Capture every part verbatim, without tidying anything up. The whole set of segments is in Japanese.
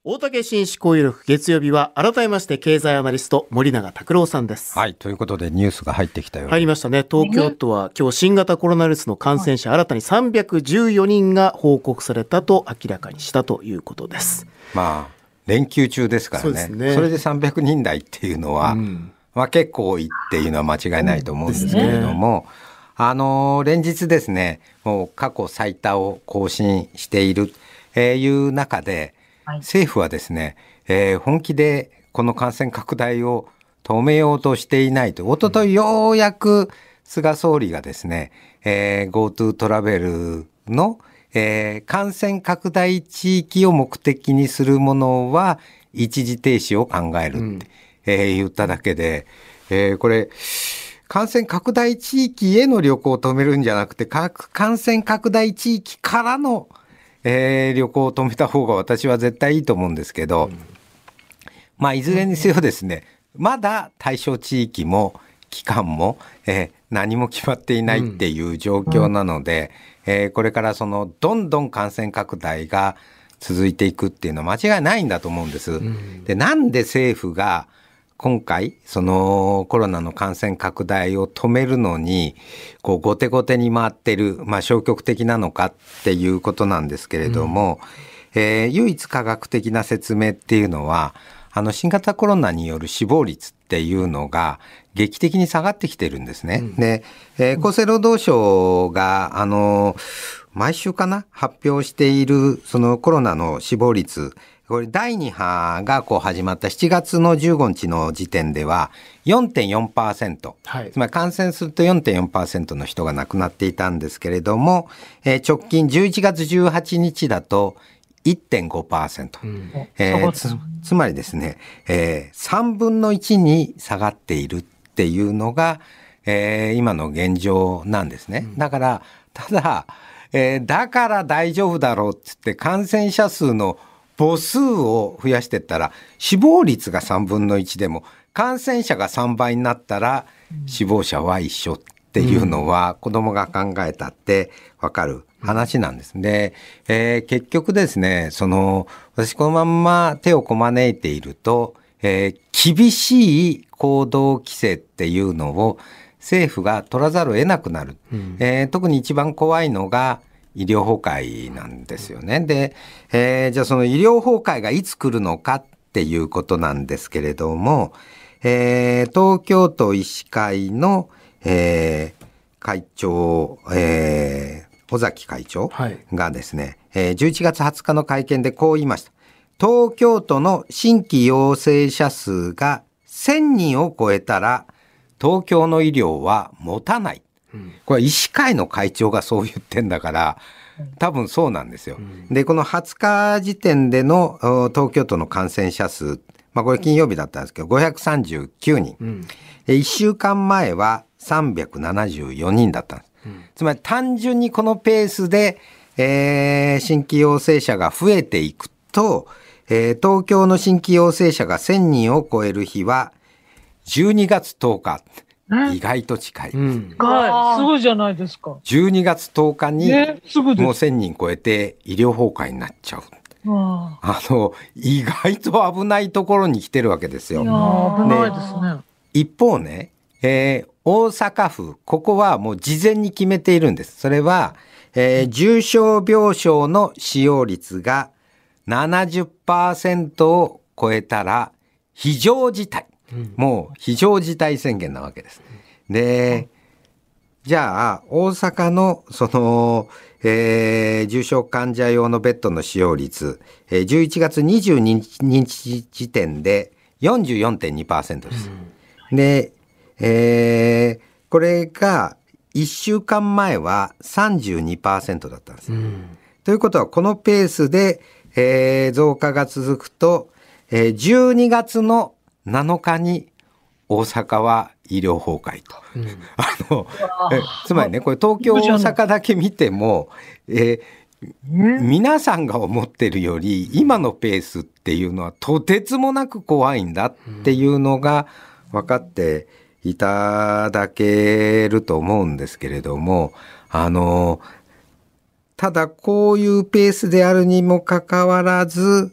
大竹紳士交友録月曜日は改めまして経済アナリスト森永卓郎さんです。 はい、ということでニュースが入ってきたよう入りましたね。東京都は今日新型コロナウイルスの感染者新たにさんびゃくじゅうよにんが報告されたと明らかにしたということです。 まあ連休中ですから ね, そ, ねそれでさんびゃくにん台っていうのは、うんまあ、結構多いっていうのは間違いないと思うんですけれども、ね、あの連日ですねもう過去最多を更新している、えー、いう中で、はい、政府はですね、えー、本気でこの感染拡大を止めようとしていないと。おとといようやく菅総理がですね、えー、GoTo トラベルの、えー、感染拡大地域を目的にするものは一時停止を考えるって、うんえー、言っただけで、えー、これ感染拡大地域への旅行を止めるんじゃなくて感染拡大地域からの、えー、旅行を止めた方が私は絶対いいと思うんですけど、うんまあ、いずれにせよですね、まだ対象地域も期間も、えー、何も決まっていないっていう状況なので、うんえー、これからそのどんどん感染拡大が続いていくっていうのは間違いないんだと思うんです。うん、で、なんで政府が今回そのコロナの感染拡大を止めるのにこう後手後手に回ってる、まあ、消極的なのかっていうことなんですけれども、うんえー、唯一科学的な説明っていうのはあの新型コロナによる死亡率っていうのが劇的に下がってきてるんですね。うん、で、えー、厚生労働省があの毎週かな発表しているそのコロナの死亡率、これだいに波がこう始まったしちがつのじゅうごにちの時点では よんてんよんパーセント、はい、つまり感染すると よんてんよんパーセント の人が亡くなっていたんですけれども、えー、直近じゅういちがつじゅうはちにちだといってんごパーセント、うんえー、つ, つまりですね、えー、さんぶんのいちに下がっているっていうのが、えー、今の現状なんですね。だからただ、えー、だから大丈夫だろうって言って感染者数の母数を増やしていったら死亡率がさんぶんのいちでも感染者がさんばいになったら死亡者は一緒っていうのは子供が考えたってわかる話なんです。で、えー、結局ですね、その私このまんま手をこまねいていると、えー、厳しい行動規制っていうのを政府が取らざるを得なくなる、うんえー、特に一番怖いのが医療崩壊なんですよね。で、えー、じゃあその医療崩壊がいつ来るのかっていうことなんですけれども、えー、東京都医師会の、えー、会長、えー尾崎会長がですね、はい、じゅういちがつはつかの会見でこう言いました。東京都の新規陽性者数がせんにんを超えたら東京の医療は持たない。うん、これ医師会の会長がそう言ってんだから多分そうなんですよ。うん、で、このはつか時点での東京都の感染者数、まあ、これ金曜日だったんですけどごひゃくさんじゅうきゅうにん、うん、いっしゅうかんまえはさんびゃくななじゅうよにんだったんです。うん、つまり単純にこのペースで、えー、新規陽性者が増えていくと、えー、東京の新規陽性者がせんにんを超える日はじゅうにがつとおか、意外と近い、うん、 すごいじゃないですか。 じゅうにがつとおかにもうせんにん超えて医療崩壊になっちゃう。あの意外と危ないところに来てるわけですよ。 いや危ないですね。 一方ね、えー、大阪府ここはもう事前に決めているんです。それは、えー、重症病床の使用率が ななじゅっパーセント を超えたら非常事態、うん、もう非常事態宣言なわけです。で、じゃあ大阪のその、えー、重症患者用のベッドの使用率、えー、じゅういちがつにじゅうににち時点で よんじゅうよんてんにパーセント です。うん、で、えー、これがいっしゅうかんまえは さんじゅうにパーセント だったんです。うん、ということはこのペースで、えー、増加が続くと、えー、じゅうにがつのなのかに大阪は医療崩壊と、うん、あのえつまりねこれ東京大阪だけ見ても、えー、皆さんが思ってるより今のペースっていうのはとてつもなく怖いんだっていうのが分かっていただけると思うんですけれども、あのただこういうペースであるにもかかわらず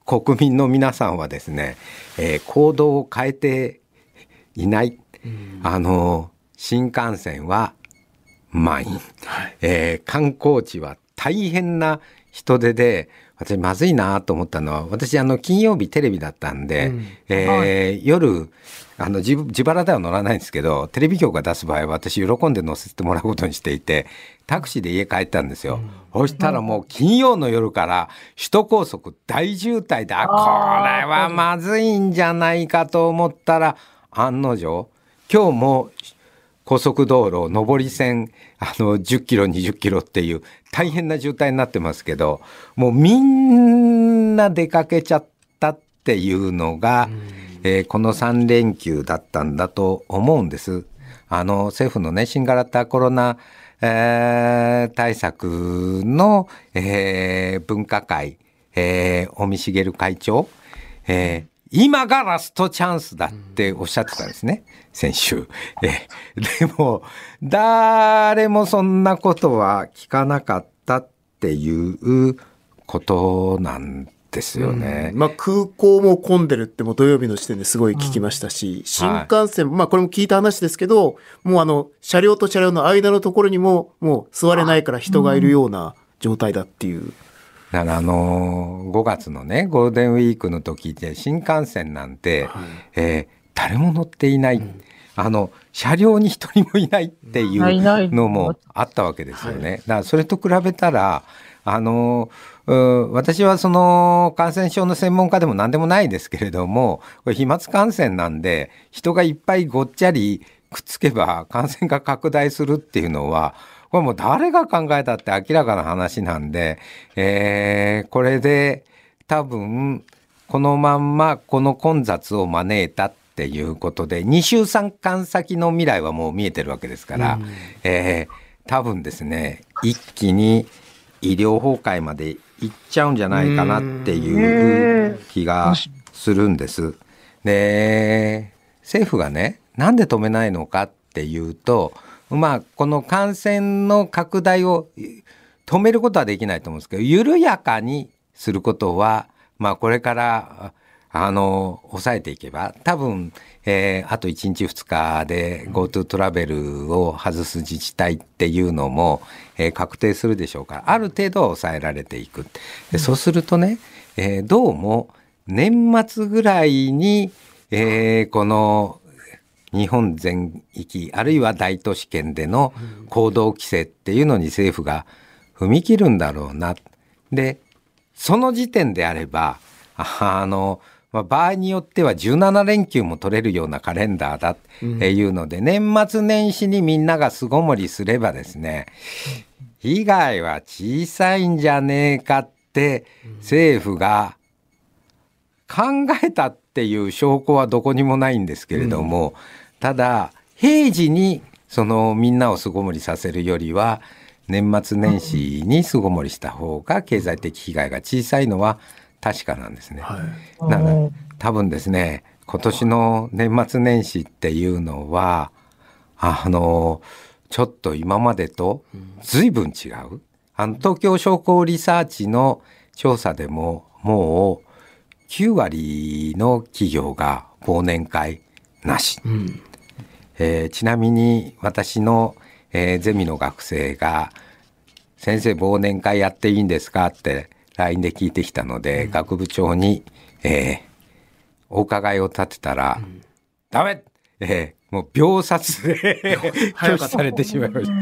国民の皆さんはですね、えー、行動を変えていない、うん、あの新幹線は満員、はい、えー、観光地は大変な人手で、私まずいなと思ったのは、私あの金曜日テレビだったんで、うん、えーはい、夜あの 自, 自腹では乗らないんですけど、テレビ局が出す場合は私喜んで乗せてもらうことにしていて、タクシーで家帰ったんですよ、うん、そしたらもう金曜の夜から首都高速大渋滞で、あ、これはまずいんじゃないかと思ったら、案の定今日も高速道路上り線あのじゅっキロにじゅっキロっていう大変な渋滞になってますけど、もうみんな出かけちゃったっていうのが、えー、このさん連休だったんだと思うんです。あの政府のね、新型コロナ、えー、対策の、えー、分科会、えー、尾身茂会長、えー今がラストチャンスだっておっしゃってたんですね、先週。えでも誰もそんなことは聞かなかったっていうことなんですよね。 うん、まあ、空港も混んでるってもう土曜日の時点ですごい聞きましたし、うん、新幹線、はい、まあこれも聞いた話ですけど、もうあの車両と車両の間のところにももう座れないから人がいるような状態だっていう。 だからあのー、ごがつのねゴールデンウィークの時で新幹線なんて、はい、えー、誰も乗っていない、うん、あの車両に一人もいないっていうのもあったわけですよね。だからそれと比べたら、あのー、私はその感染症の専門家でも何でもないですけれども、これ飛沫感染なんで人がいっぱいごっちゃりくっつけば感染が拡大するっていうのは、これもう誰が考えたって明らかな話なんで、えー、これで多分このまんまこの混雑を招いたっていうことで、に週さんかん先の未来はもう見えてるわけですから、うん、えー、多分ですね、一気に医療崩壊までいっちゃうんじゃないかなっていう気がするんです。で、政府がね、なんで止めないのかっていうと、まあ、この感染の拡大を止めることはできないと思うんですけど、緩やかにすることは、まあ、これからあの抑えていけば多分、えー、あといちにちふつかで GoTo トラベルを外す自治体っていうのも、えー、確定するでしょうから、ある程度は抑えられていく。でそうするとね、えー、どうも年末ぐらいに、えー、この日本全域あるいは大都市圏での行動規制っていうのに政府が踏み切るんだろうな。でその時点であればあの、まあ、場合によってはじゅうなな連休も取れるようなカレンダーだっていうので、うん、年末年始にみんなが巣ごもりすればですね、被害は小さいんじゃねえかって政府が考えたっていう証拠はどこにもないんですけれども、うん、ただ平時にそのみんなを巣ごもりさせるよりは年末年始に巣ごもりした方が経済的被害が小さいのは確かなんですね。はい、だから多分ですね、今年の年末年始っていうのはあのちょっと今までと随分違う。あの東京商工リサーチの調査でももうきゅう割の企業が忘年会なし、うん、えー、ちなみに私の、えー、ゼミの学生が先生忘年会やっていいんですかって ライン で聞いてきたので、うん、学部長に、えー、お伺いを立てたら、うん、ダメ、えー、もう秒殺で拒否されてしまいました。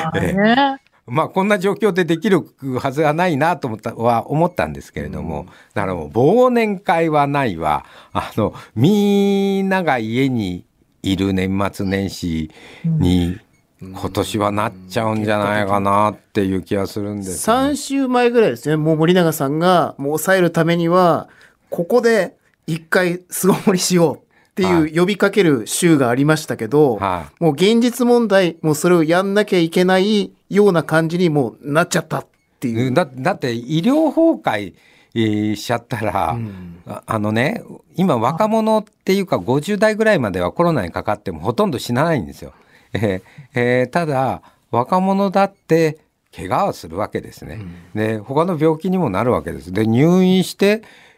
えーまあこんな状況でできるはずはないなと思ったは思ったんですけれども、うん、だからもう忘年会はないわ、あのみんなが家にいる年末年始に今年はなっちゃうんじゃないかなっていう気がするんです、ね、 さん週前ぐらいですね。もう森永さんがもう抑えるためにはここで一回巣ごもりしようっていう呼びかける週がありましたけど、はい、もう現実問題もうそれをやんなきゃいけないような感じにもうなっちゃったっていう。 だ, だって医療崩壊、えー、しちゃったら、うん、あ, あのね今若者っていうかごじゅう代ぐらいまではコロナにかかってもほとんど死なないんですよ、えーえー、ただ若者だって怪我をするわけですね、うん、で他の病気にもなるわけです。で入院して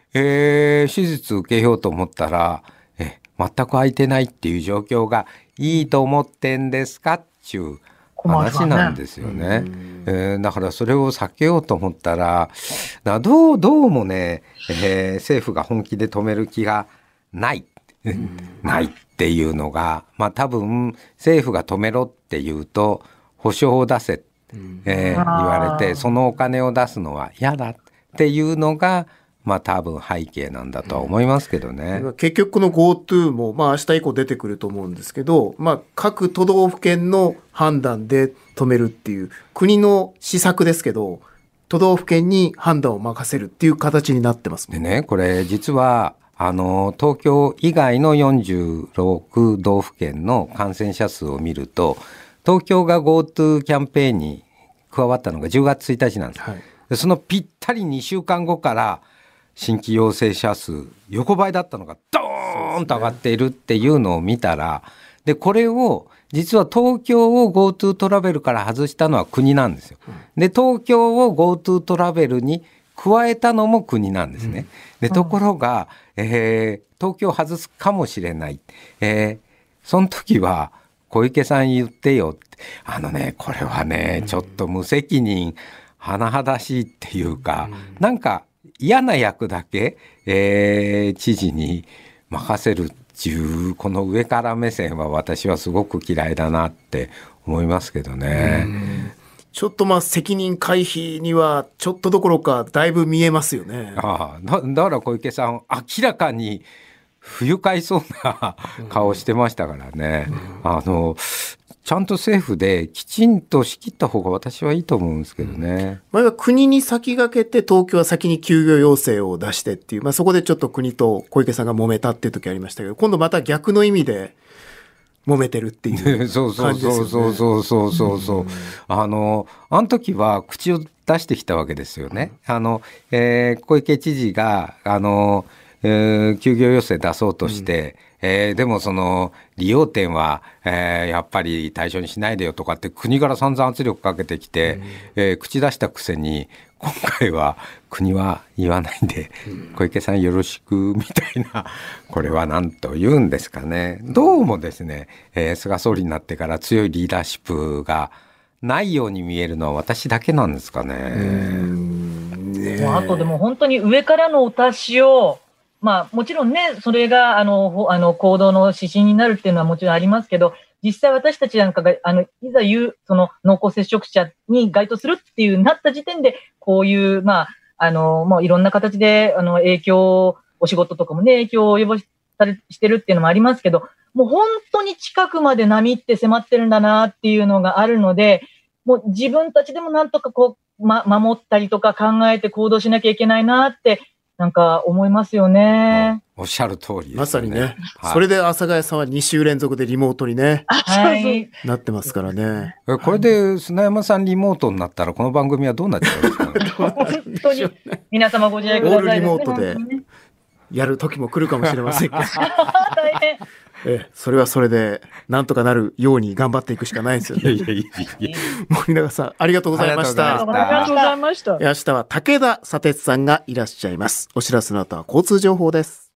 えー、手術受けようと思ったら、え、全く空いてないっていう状況がいいと思ってんですかっていう話なんですよね。えー、だからそれを避けようと思ったら、だどう、どうもね、えー、政府が本気で止める気がない。ないっていうのが、まあ多分政府が止めろって言うと保証を出せ、えー、言われて、そのお金を出すのは嫌だっていうのが、まあ多分背景なんだとは思いますけどね。 結局この GoTo もまあ明日以降出てくると思うんですけど、まあ各都道府県の判断で止めるっていう国の施策ですけど、都道府県に判断を任せるっていう形になってますもんね。 でね、これ実はあの東京以外のよんじゅうろく道府県の感染者数を見ると、東京が GoTo キャンペーンに加わったのがじゅうがつついたちなんです、はい、でそのぴったりにしゅうかんごから新規陽性者数横ばいだったのがドーンと上がっているっていうのを見たら、でこれを実は東京を GoTo トラベルから外したのは国なんですよ。で東京を GoTo トラベルに加えたのも国なんですね。でところが、えー、東京を外すかもしれない、えー、その時は小池さん言ってよって、あのねこれはねちょっと無責任甚だしいっていうか、なんか嫌な役だけ、えー、知事に任せるっていうこの上から目線は私はすごく嫌いだなって思いますけどね。 ちょっとまあ責任回避にはちょっとどころかだいぶ見えますよね。 ああ だ, だから小池さん明らかに不愉快そうな顔してましたからね、うん、あのちゃんと政府できちんと仕切った方が私はいいと思うんですけどね。 前は国に先駆けて東京は先に休業要請を出してっていう、まあ、そこでちょっと国と小池さんが揉めたっていう時ありましたけど、今度また逆の意味で揉めてるっていう感じですよね。 そうそうそうそうそうそうそう、うん、あのあの時は口を出してきたわけですよね。あの、えー、小池知事があの、えー、休業要請出そうとして、うん、えー、でもその利用店は、えー、やっぱり対象にしないでよとかって国から散々圧力かけてきて、うん、えー、口出したくせに今回は国は言わないで、うん、小池さんよろしくみたいな、これは何と言うんですかね。どうもですね、えー、菅総理になってから強いリーダーシップがないように見えるのは私だけなんですかね。うーんね、あとでも本当に上からのお達しを、まあもちろんね、それがあの、あの行動の指針になるっていうのはもちろんありますけど、実際私たちなんかが、あの、いざ言う、その濃厚接触者に該当するっていうなった時点で、こういう、まあ、あの、もういろんな形で、あの、影響、お仕事とかもね、影響を及ぼしたりしてるっていうのもありますけど、もう本当に近くまで波って迫ってるんだなっていうのがあるので、もう自分たちでもなんとかこう、ま、守ったりとか考えて行動しなきゃいけないなって、なんか思いますよね。 おっしゃる通りですね。 まさにね、はい。それで阿佐ヶ谷さんはに週連続でリモートにね、はい、なってますからね。 これで砂山さんリモートになったらこの番組はどうなっちゃうんですかね。 本当に皆様ご自愛ください、ね。 オールリモートでやる時も来るかもしれませんけど。大変。ええ、それはそれでなんとかなるように頑張っていくしかないですよね。いやいやいやいや森永さんありがとうございました。 ありがとうございました。 明日は武田砂鉄さんがいらっしゃいます。お知らせの後は交通情報です。